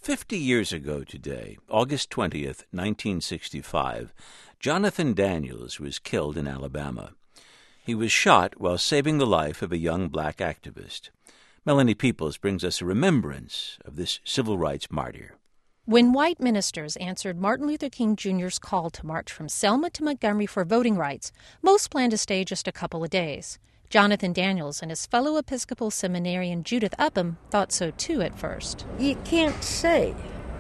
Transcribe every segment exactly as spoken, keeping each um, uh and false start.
Fifty years ago today, August twentieth, nineteen sixty-five, Jonathan Daniels was killed in Alabama. He was shot while saving the life of a young black activist. Melanie Peoples brings us a remembrance of this civil rights martyr. When white ministers answered Martin Luther King Junior's call to march from Selma to Montgomery for voting rights, most planned to stay just a couple of days. Jonathan Daniels and his fellow Episcopal seminarian Judith Upham thought so too at first. You can't say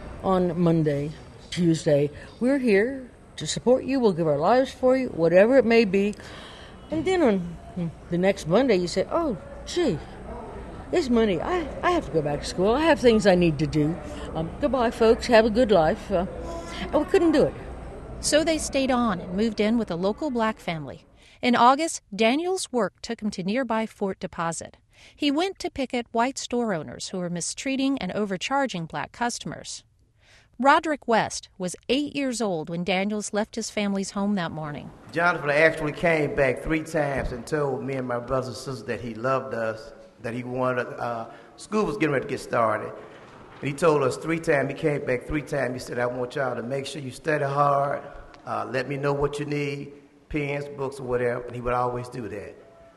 on Monday, Tuesday, we're here to support you, we'll give our lives for you, whatever it may be. And then on the next Monday you say, oh, gee, it's Monday. I, I have to go back to school. I have things I need to do. Um, goodbye, folks. Have a good life. Uh, and we couldn't do it. So they stayed on and moved in with a local black family. In August, Daniels' work took him to nearby Fort Deposit. He went to picket white store owners who were mistreating and overcharging black customers. Roderick West was eight years old when Daniels left his family's home that morning. Jonathan actually came back three times and told me and my brothers and sisters that he loved us, that he wanted, uh, school was getting ready to get started. And he told us three times, he came back three times, he said, I want y'all to make sure you study hard, uh, let me know what you need, pens, books, or whatever, and he would always do that.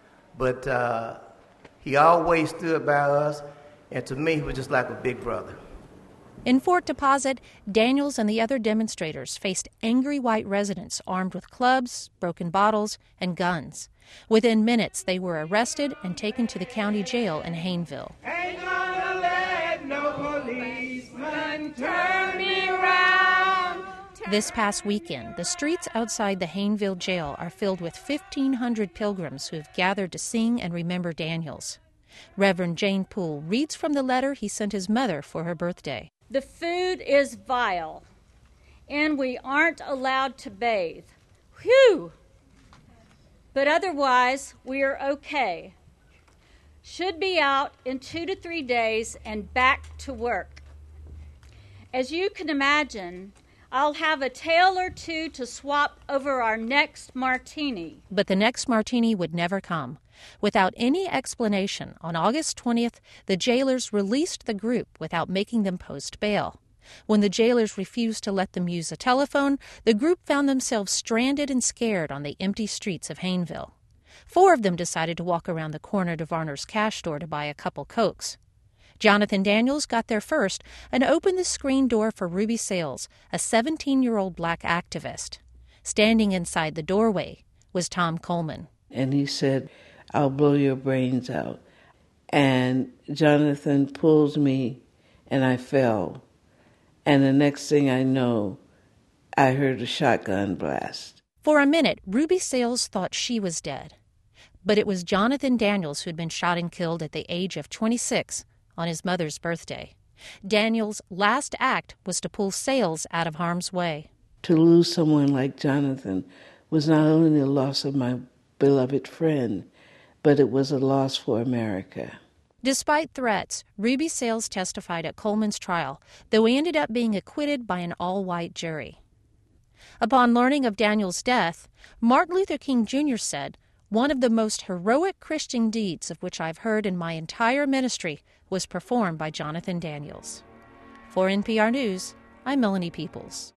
But uh, he always stood by us, and to me, he was just like a big brother. In Fort Deposit, Daniels and the other demonstrators faced angry white residents armed with clubs, broken bottles, and guns. Within minutes, they were arrested and taken to the county jail in Hayneville. Ain't gonna let no policeman turn me around. This past weekend, the streets outside the Hayneville jail are filled with fifteen hundred pilgrims who have gathered to sing and remember Daniels. Reverend Jane Poole reads from the letter he sent his mother for her birthday. The food is vile, and we aren't allowed to bathe. Whew! But otherwise, we're okay. Should be out in two to three days and back to work. As you can imagine, I'll have a tale or two to swap over our next martini. But the next martini would never come. Without any explanation, on August twentieth, the jailers released the group without making them post bail. When the jailers refused to let them use a telephone, the group found themselves stranded and scared on the empty streets of Hayneville. Four of them decided to walk around the corner to Varner's cash store to buy a couple Cokes. Jonathan Daniels got there first and opened the screen door for Ruby Sales, a seventeen-year-old black activist. Standing inside the doorway was Tom Coleman. And he said, I'll blow your brains out. And Jonathan pulled me, and I fell. And the next thing I know, I heard a shotgun blast. For a minute, Ruby Sales thought she was dead. But it was Jonathan Daniels who had been shot and killed at the age of twenty-six on his mother's birthday. Daniels' last act was to pull Sales out of harm's way. To lose someone like Jonathan was not only the loss of my beloved friend, but it was a loss for America. Despite threats, Ruby Sales testified at Coleman's trial, though he ended up being acquitted by an all-white jury. Upon learning of Daniels' death, Martin Luther King Junior said, "One of the most heroic Christian deeds of which I've heard in my entire ministry was performed by Jonathan Daniels." For N P R News, I'm Melanie Peoples.